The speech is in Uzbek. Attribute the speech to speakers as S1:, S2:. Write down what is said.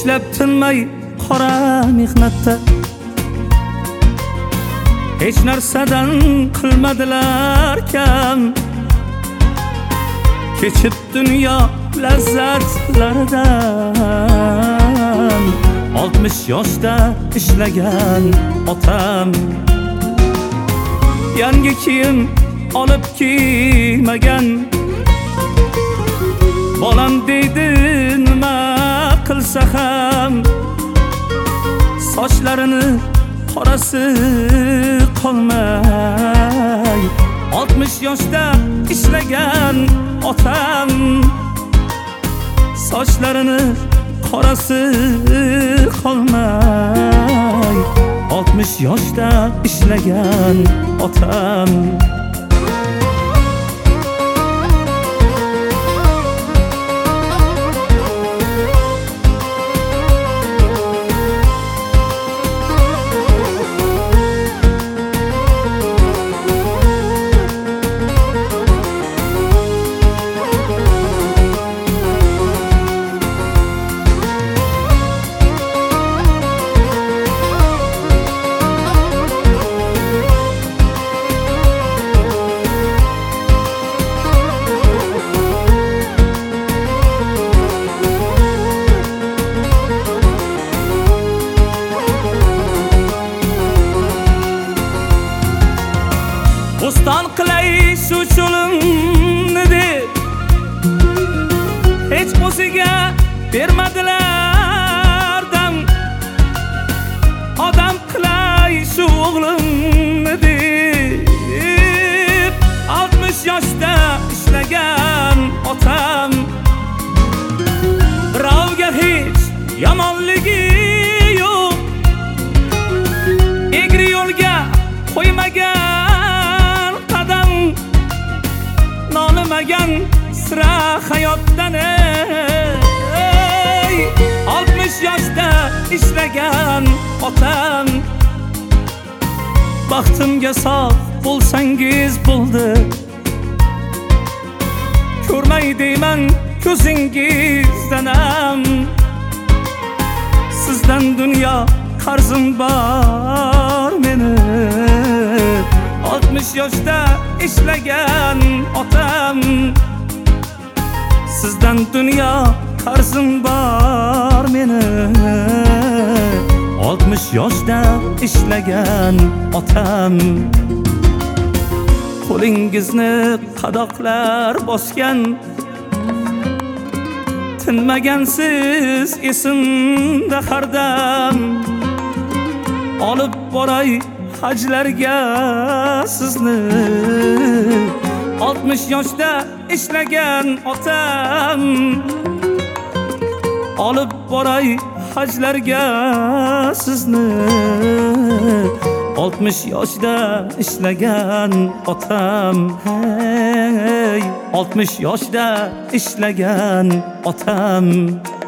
S1: ishlab tinmay qora mehnatda hech narsadan qilmadilar kam. Kechib dunyo lazzatlaridan 60 yoshda ishlagan otam. Yangi kiyim olib kiymagan, bolam deydi nima qilsa ham sochlarini qorasi qolmay 60 yoshda ishlagan otam. Sochlarini qorasi qolmay 60 yoshda ishlagan otam. Bo'ston qilay shu cho'limni deb hech o'ziga bermadilar dam. Odam qilay shu o'g'limni deb 60 yoshda ishlagan otam. Birovga hech yomonligi yo'q, egri yo'lga qo'ymagan, nolimagan sira hayotdan. 60 yoshda ishlagan otam. Baxtimga sog' bo'lsangiz bo'ldi, ko'rmay deyman ko'zingizdanam. Sizdan dunyo qarzim bor meni, 60 yoshda ishlagan otam. Sizdan dunyo qarzim bor meni, 60 yoshda ishlagan otam. Qo'lingizni qadoqlar bosgan, tinmagansiz esimda hardam. Olib boray hajlarga sizni, 60 yoshda ishlagan otam. Olib boray hajlarga sizni, 60 yoshda ishlagan otam. Hey, 60 yoshda ishlagan otam.